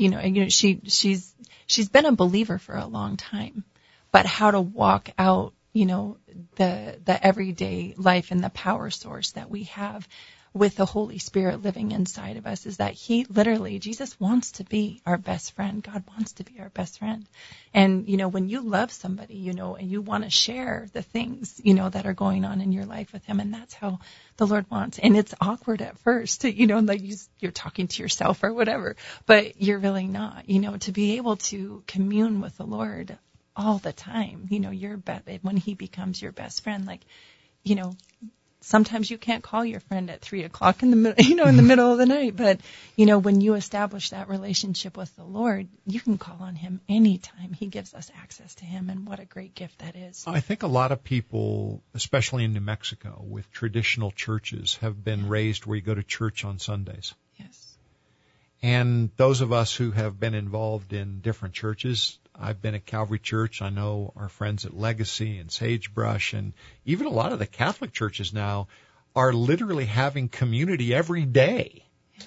she's been a believer for a long time, but how to walk out, the everyday life and the power source that we have with the Holy Spirit living inside of us is that Jesus wants to be our best friend. God wants to be our best friend. And, when you love somebody, and you want to share the things, that are going on in your life with him, and that's how the Lord wants. And it's awkward at first, you're talking to yourself or whatever, but you're really not, to be able to commune with the Lord all the time, when he becomes your best friend, sometimes you can't call your friend at 3:00 in the middle, in the middle of the night. But, when you establish that relationship with the Lord, you can call on him anytime. He gives us access to him, and what a great gift that is. I think a lot of people, especially in New Mexico, with traditional churches, have been raised where you go to church on Sundays. Yes. And those of us who have been involved in different churches, I've been at Calvary Church. I know our friends at Legacy and Sagebrush, and even a lot of the Catholic churches now are literally having community every day.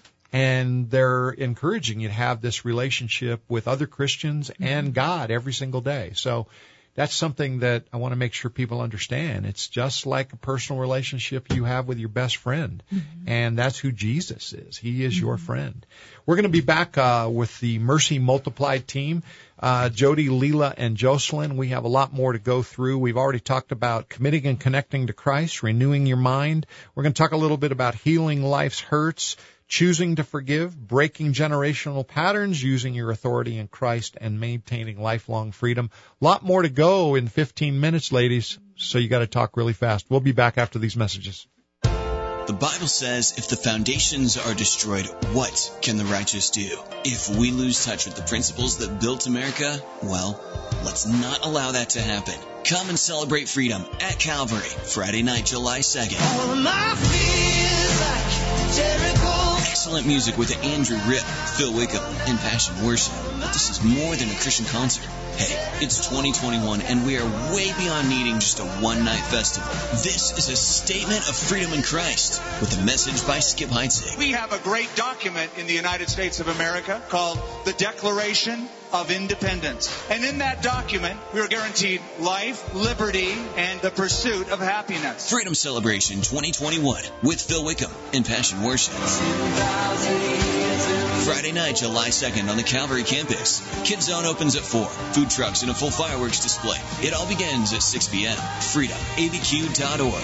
And they're encouraging you to have this relationship with other Christians and God every single day. So that's something that I want to make sure people understand. It's just like a personal relationship you have with your best friend. And that's who Jesus is. He is your friend. We're going to be back with the Mercy Multiplied team. Jody, Leela, and Jocelyn. We have a lot more to go through. We've already talked about committing and connecting to Christ, renewing your mind. We're going to talk a little bit about healing life's hurts, choosing to forgive, breaking generational patterns, using your authority in Christ, and maintaining lifelong freedom. A lot more to go in 15 minutes, ladies, so you got to talk really fast. We'll be back after these messages. The Bible says if the foundations are destroyed, what can the righteous do? If we lose touch with the principles that built America, well, let's not allow that to happen. Come and celebrate freedom at Calvary, Friday night, July 2nd. All of my fears like Jericho. Excellent music with Andrew Ripp, Phil Wickham, and Passion Worship. This is more than a Christian concert. Hey, it's 2021, and we are way beyond needing just a one-night festival. This is a statement of freedom in Christ with a message by Skip Heitzig. We have a great document in the United States of America called the Declaration of Independence. And in that document, we are guaranteed life, liberty, and the pursuit of happiness. Freedom Celebration 2021 with Phil Wickham and Passion Worship. Friday night, July 2nd on the Calvary campus. Kids Zone opens at 4. Food trucks and a full fireworks display. It all begins at 6 p.m. FreedomABQ.org.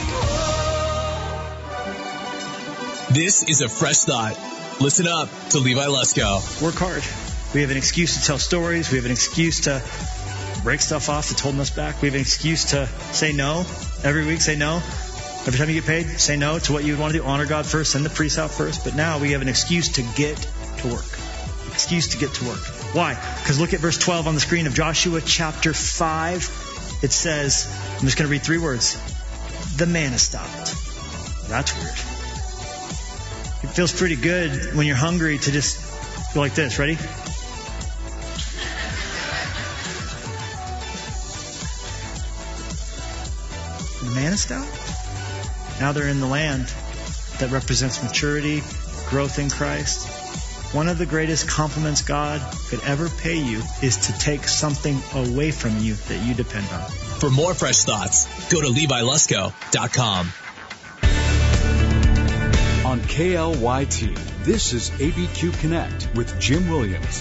This is a fresh thought. Listen up to Levi Lusko. Work hard. We have an excuse to tell stories. We have an excuse to break stuff off that's holding us back. We have an excuse to say no. Every week, say no. Every time you get paid, say no to what you would want to do. Honor God first, send the priest out first. But now we have an excuse to get to work. Excuse to get to work. Why? Because look at verse 12 on the screen of Joshua chapter 5. It says, I'm just going to read 3 words. The manna stopped. That's weird. It feels pretty good when you're hungry to just go like this. Ready? The manna stopped. Now they're in the land that represents maturity, growth in Christ. One of the greatest compliments God could ever pay you is to take something away from you that you depend on. For more fresh thoughts, go to LeviLusko.com. On KLYT, this is ABQ Connect with Jim Williams.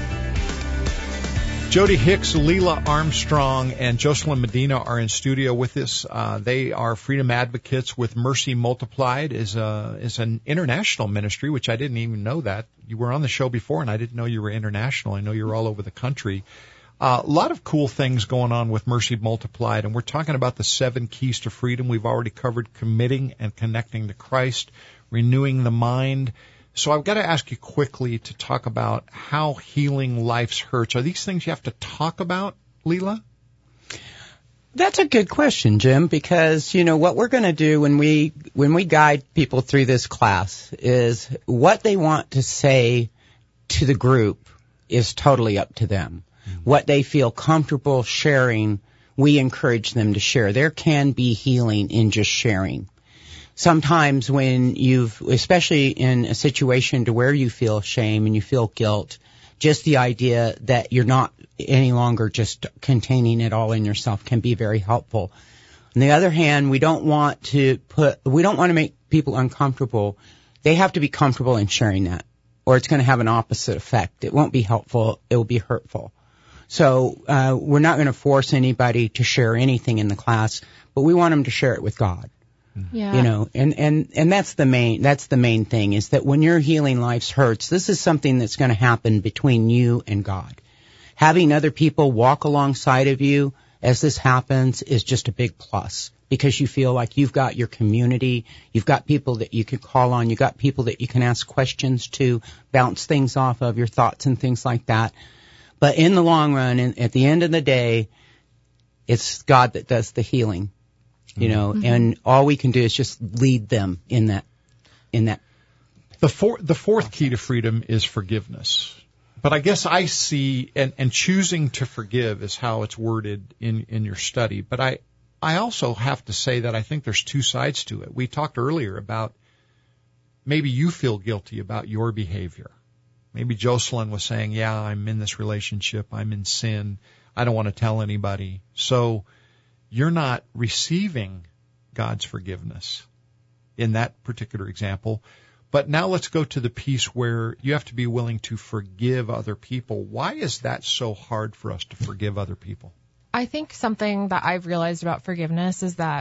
Jody Hicks, Leela Armstrong, and Jocelyn Medina are in studio with us. They are freedom advocates with Mercy Multiplied. Is an international ministry, which I didn't even know that. You were on the show before, and I didn't know you were international. I know you're all over the country. A lot of cool things going on with Mercy Multiplied, and we're talking about the 7 keys to freedom. We've already covered committing and connecting to Christ, renewing the mind. So I've got to ask you quickly to talk about how healing life's hurts. Are these things you have to talk about, Leela? That's a good question, Jim, because, what we're going to do when we guide people through this class is what they want to say to the group is totally up to them. What they feel comfortable sharing, we encourage them to share. There can be healing in just sharing. Sometimes when especially in a situation to where you feel shame and you feel guilt, just the idea that you're not any longer just containing it all in yourself can be very helpful. On the other hand, we don't want to make people uncomfortable. They have to be comfortable in sharing that, or it's going to have an opposite effect. It won't be helpful. It will be hurtful. So we're not going to force anybody to share anything in the class, but we want them to share it with God. Yeah. And that's the main thing is that when you're healing life's hurts, this is something that's going to happen between you and God. Having other people walk alongside of you as this happens is just a big plus because you feel like you've got your community, you've got people that you can call on, you've got people that you can ask questions to, bounce things off of, your thoughts and things like that. But in the long run, and at the end of the day, it's God that does the healing, and all we can do is just lead them in that. The fourth key to freedom is forgiveness. But I guess I see, and choosing to forgive is how it's worded in your study. But I also have to say that I think there's two sides to it. We talked earlier about maybe you feel guilty about your behavior. Maybe Jocelyn was saying, yeah, I'm in this relationship, I'm in sin, I don't want to tell anybody. So you're not receiving God's forgiveness in that particular example. But now let's go to the piece where you have to be willing to forgive other people. Why is that so hard for us to forgive other people? I think something that I've realized about forgiveness is that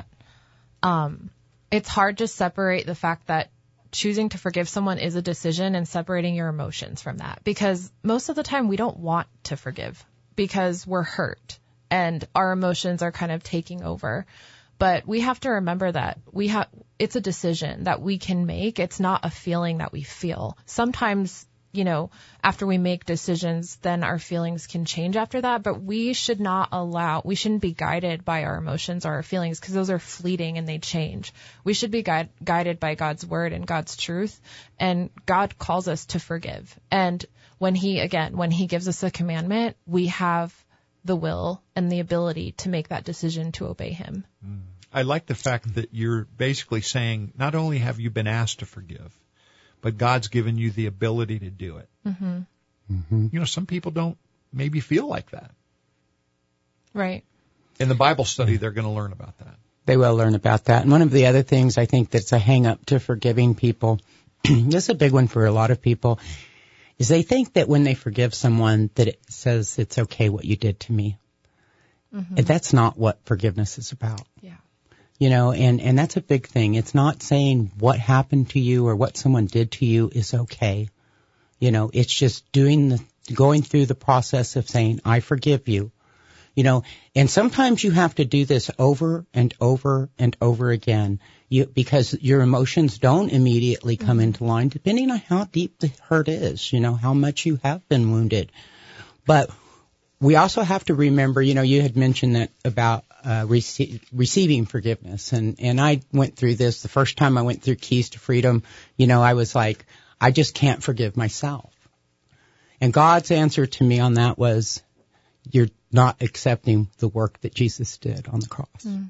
it's hard to separate the fact that choosing to forgive someone is a decision and separating your emotions from that. Because most of the time we don't want to forgive because we're hurt and our emotions are kind of taking over. But we have to remember that it's a decision that we can make. It's not a feeling that we feel. Sometimes, after we make decisions, then our feelings can change after that. But we shouldn't be guided by our emotions or our feelings because those are fleeting and they change. We should be guided by God's word and God's truth. And God calls us to forgive. And when he gives us a commandment, we have the will and the ability to make that decision to obey him. I like the fact that you're basically saying not only have you been asked to forgive, but God's given you the ability to do it. Mm-hmm. Mm-hmm. Some people don't maybe feel like that. Right. In the Bible study, they're going to learn about that. They will learn about that. And one of the other things I think that's a hang-up to forgiving people, this is a big one for a lot of people, is they think that when they forgive someone that it says it's okay what you did to me. Mm-hmm. And that's not what forgiveness is about. Yeah. And that's a big thing. It's not saying what happened to you or what someone did to you is okay. It's just going through the process of saying, I forgive you. And sometimes you have to do this over and over and over again because your emotions don't immediately come into line depending on how deep the hurt is, how much you have been wounded. But we also have to remember, you had mentioned that about receiving forgiveness. And I went through this the first time I went through Keys to Freedom. I was like, I just can't forgive myself. And God's answer to me on that was, you're not accepting the work that Jesus did on the cross. Mm.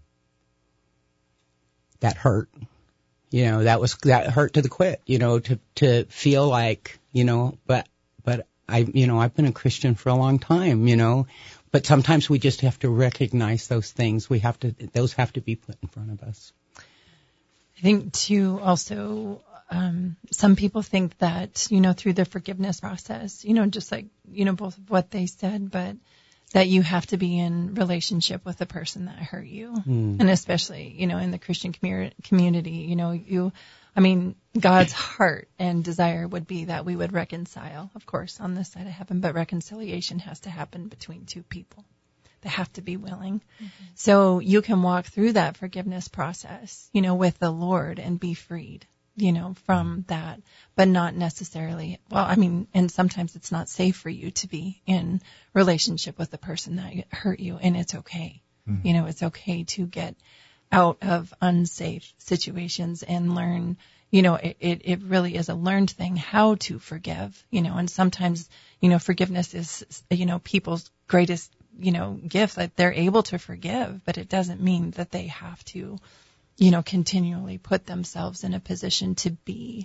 That hurt. That hurt to the quick, to feel like, but I've been a Christian for a long time, but sometimes we just have to recognize those things. Those have to be put in front of us. I think too, also, some people think that, through the forgiveness process, just like, both of what they said, but that you have to be in relationship with the person that hurt you. And especially, in the Christian community, you I mean, God's heart and desire would be that we would reconcile, of course, on this side of heaven, but reconciliation has to happen between two people. They have to be willing. So you can walk through that forgiveness process, with the Lord and be freed, from that, but not necessarily, and sometimes it's not safe for you to be in relationship with the person that hurt you, and it's okay. It's okay to get out of unsafe situations and learn, it really is a learned thing how to forgive, and sometimes, forgiveness is, people's greatest, gift, that they're able to forgive, but it doesn't mean that they have to, continually put themselves in a position to be,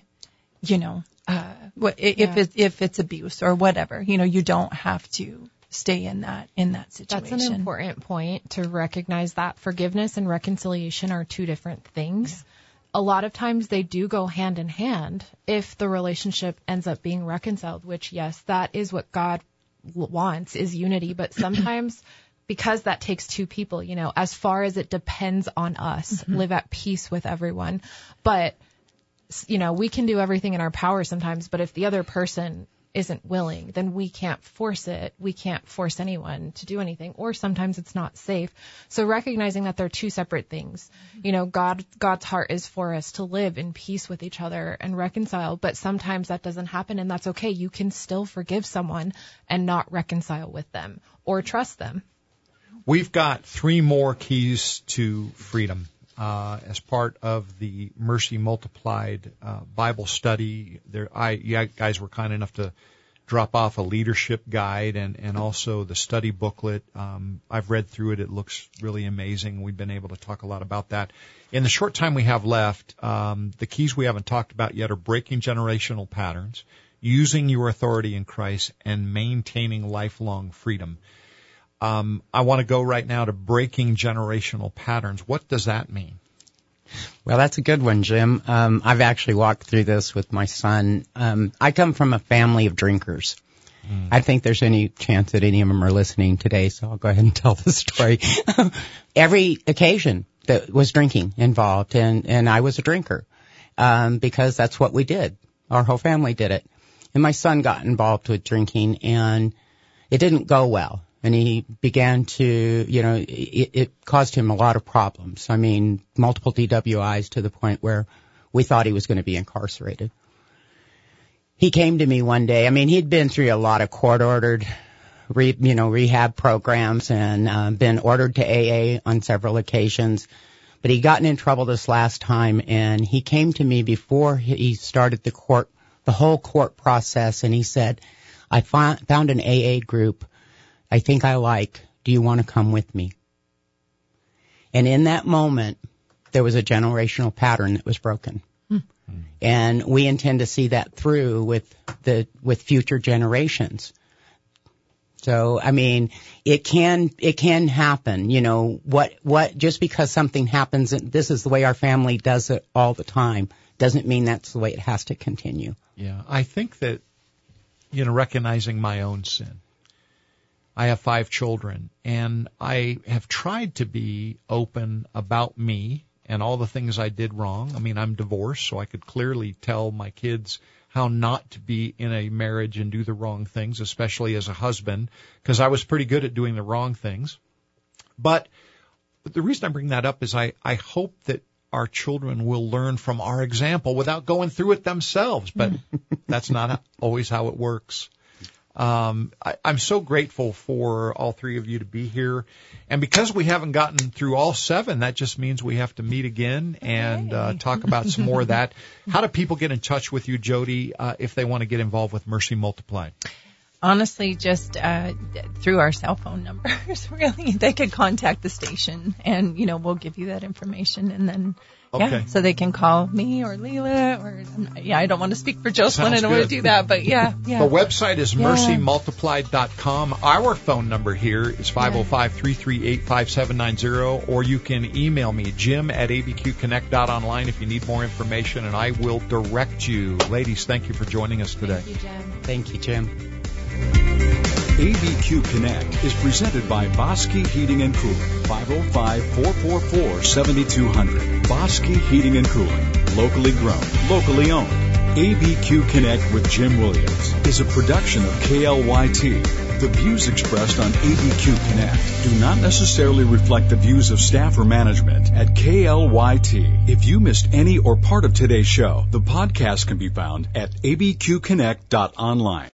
if it's abuse or whatever, you don't have to stay in that situation. That's an important point, to recognize that forgiveness and reconciliation are two different things. Yeah. A lot of times they do go hand in hand if the relationship ends up being reconciled, which, yes, that is what God wants, is unity. But sometimes, because that takes two people, as far as it depends on us, live at peace with everyone. But, we can do everything in our power sometimes, but if the other person isn't willing, then we can't force it. We can't force anyone to do anything, or sometimes it's not safe. So recognizing that they're two separate things. God's heart is for us to live in peace with each other and reconcile, but sometimes that doesn't happen, and that's okay. You can still forgive someone and not reconcile with them or trust them. We've got 3 more keys to freedom as part of the Mercy Multiplied Bible study. You guys were kind enough to drop off a leadership guide and also the study booklet. I've read through it. It looks really amazing. We've been able to talk a lot about that. In the short time we have left, the keys we haven't talked about yet are breaking generational patterns, using your authority in Christ, and maintaining lifelong freedom. I want to go right now to breaking generational patterns. What does that mean? Well, that's a good one, Jim. I've actually walked through this with my son. I come from a family of drinkers. I think there's any chance that any of them are listening today, so I'll go ahead and tell the story. Every occasion that was drinking involved, and I was a drinker, because that's what we did. Our whole family did it. And my son got involved with drinking, and it didn't go well. And he began to, it caused him a lot of problems. I mean, multiple DWIs to the point where we thought he was going to be incarcerated. He came to me one day. I mean, he'd been through a lot of court-ordered, rehab programs and been ordered to AA on several occasions. But he'd gotten in trouble this last time, and he came to me before he started the whole court process, and he said, I found an AA group I think I like. Do you want to come with me? And in that moment, there was a generational pattern that was broken. And we intend to see that through with future generations. So, I mean, it can happen, just because something happens, and this is the way our family does it all the time, doesn't mean that's the way it has to continue. Yeah, I think that, recognizing my own sin. I have 5 children, and I have tried to be open about me and all the things I did wrong. I mean, I'm divorced, so I could clearly tell my kids how not to be in a marriage and do the wrong things, especially as a husband, because I was pretty good at doing the wrong things. But the reason I bring that up is I hope that our children will learn from our example without going through it themselves, but that's not always how it works. I'm so grateful for all 3 of you to be here. And because we haven't gotten through all 7, that just means we have to meet again and talk about some more of that. How do people get in touch with you, Jody, if they want to get involved with Mercy Multiplied? Honestly, just through our cell phone numbers, really. They could contact the station, and, we'll give you that information. And then, so they can call me or Leela or, I don't want to speak for Jocelyn. I don't want to do that, but yeah. The website is mercymultiplied.com. Our phone number here is 505-338-5790, or you can email me, jim@abqconnect.online if you need more information, and I will direct you. Ladies, thank you for joining us today. Thank you, Jim. Thank you, Jim. ABQ Connect is presented by Bosque Heating and Cooling, 505-444-7200. Bosque Heating and Cooling. locally grown, locally owned. ABQ Connect with Jim Williams is a production of KLYT. The views expressed on ABQ Connect do not necessarily reflect the views of staff or management at KLYT. If you missed any or part of today's show, the podcast can be found at abqconnect.online.